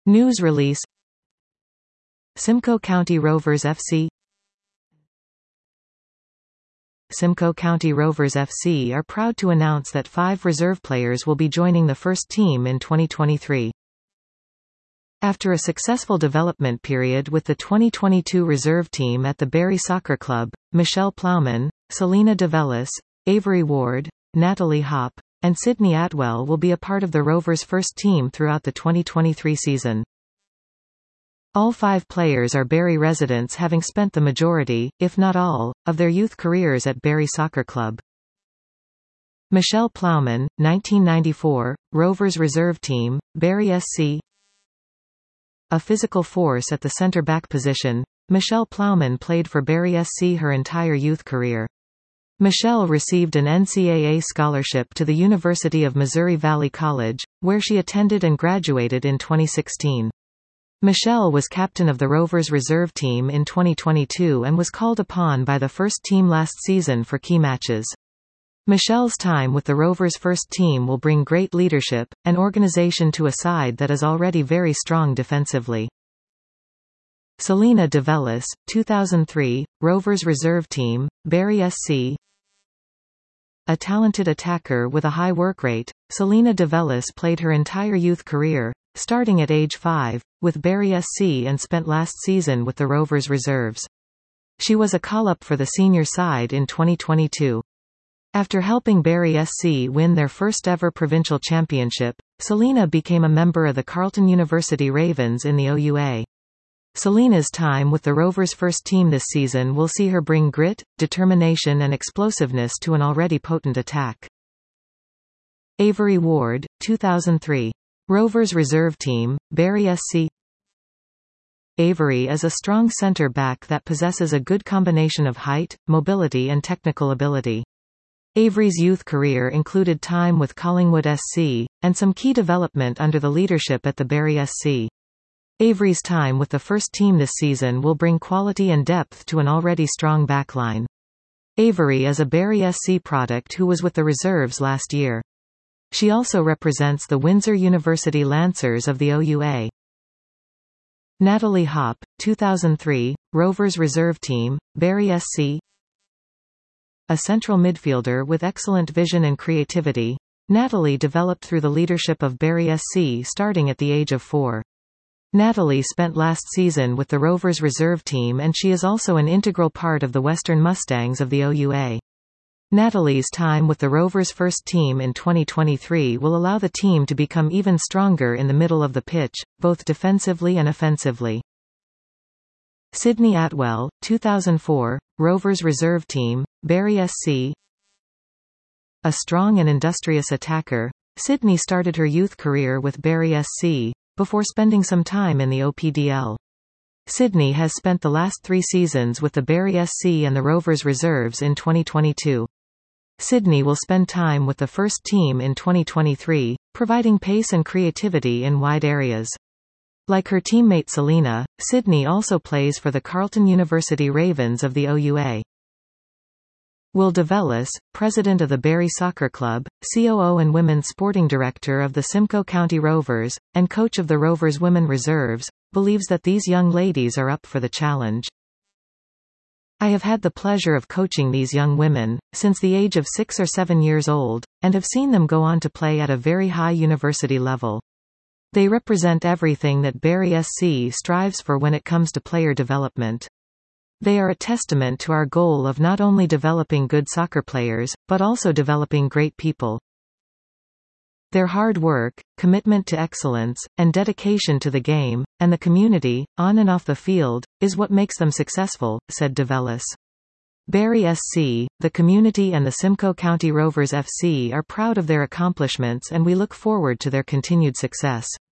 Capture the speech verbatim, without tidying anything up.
News release. Simcoe County Rovers F C. Simcoe County Rovers F C are proud to announce that five reserve players will be joining the first team in twenty twenty-three. After a successful development period with the twenty twenty-two reserve team at the Barrie Soccer Club, Michelle Plowman, Selena DeVellis, Avery Ward, Natalie Hopp, and Sydney Atwell will be a part of the Rovers' first team throughout the twenty twenty-three season. All five players are Barrie residents, having spent the majority, if not all, of their youth careers at Barrie Soccer Club. Michelle Plowman, nineteen ninety-four, Rovers Reserve Team, Barrie S C. A physical force at the centre-back position, Michelle Plowman played for Barrie S C her entire youth career. Michelle received an N C double A scholarship to the University of Missouri Valley College, where she attended and graduated in twenty sixteen. Michelle was captain of the Rovers reserve team in twenty twenty-two and was called upon by the first team last season for key matches. Michelle's time with the Rovers' first team will bring great leadership, and organization to a side that is already very strong defensively. Selena DeVellis, two thousand three, Rovers Reserve Team, Barrie S C. A talented attacker with a high work rate, Selena DeVellis played her entire youth career, starting at age five, with Barrie S C and spent last season with the Rovers Reserves. She was a call-up for the senior side in twenty twenty-two. After helping Barrie S C win their first ever provincial championship, Selena became a member of the Carleton University Ravens in the O U A. Selena's time with the Rovers' first team this season will see her bring grit, determination and explosiveness to an already potent attack. Avery Ward, two thousand three. Rovers Reserve Team, Barrie S C. Avery is a strong centre-back that possesses a good combination of height, mobility and technical ability. Avery's youth career included time with Collingwood S C, and some key development under the leadership at the Barrie S C. Avery's time with the first team this season will bring quality and depth to an already strong backline. Avery is a Barrie S C product who was with the reserves last year. She also represents the Windsor University Lancers of the O U A. Natalie Hopp, two thousand three, Rovers Reserve Team, Barrie S C. A central midfielder with excellent vision and creativity, Natalie developed through the leadership of Barrie S C starting at the age of four. Natalie spent last season with the Rovers Reserve Team and she is also an integral part of the Western Mustangs of the O U A. Natalie's time with the Rovers' first team in twenty twenty-three will allow the team to become even stronger in the middle of the pitch, both defensively and offensively. Sydney Atwell, two thousand four, Rovers Reserve Team, Barrie S C. A strong and industrious attacker, Sydney started her youth career with Barrie S C, before spending some time in the O P D L. Sydney has spent the last three seasons with the Barrie S C and the Rovers Reserves in twenty twenty-two. Sydney will spend time with the first team in twenty twenty-three, providing pace and creativity in wide areas. Like her teammate Selena, Sydney also plays for the Carleton University Ravens of the O U A. Will DeVellis, president of the Barrie Soccer Club, C O O and women's sporting director of the Simcoe County Rovers, and coach of the Rovers Women Reserves, believes that these young ladies are up for the challenge. I have had the pleasure of coaching these young women, since the age of six or seven years old, and have seen them go on to play at a very high university level. They represent everything that Barrie S C strives for when it comes to player development. They are a testament to our goal of not only developing good soccer players, but also developing great people. Their hard work, commitment to excellence, and dedication to the game, and the community, on and off the field, is what makes them successful, said DeVellis. Barrie S C, the community and the Simcoe County Rovers F C are proud of their accomplishments and we look forward to their continued success.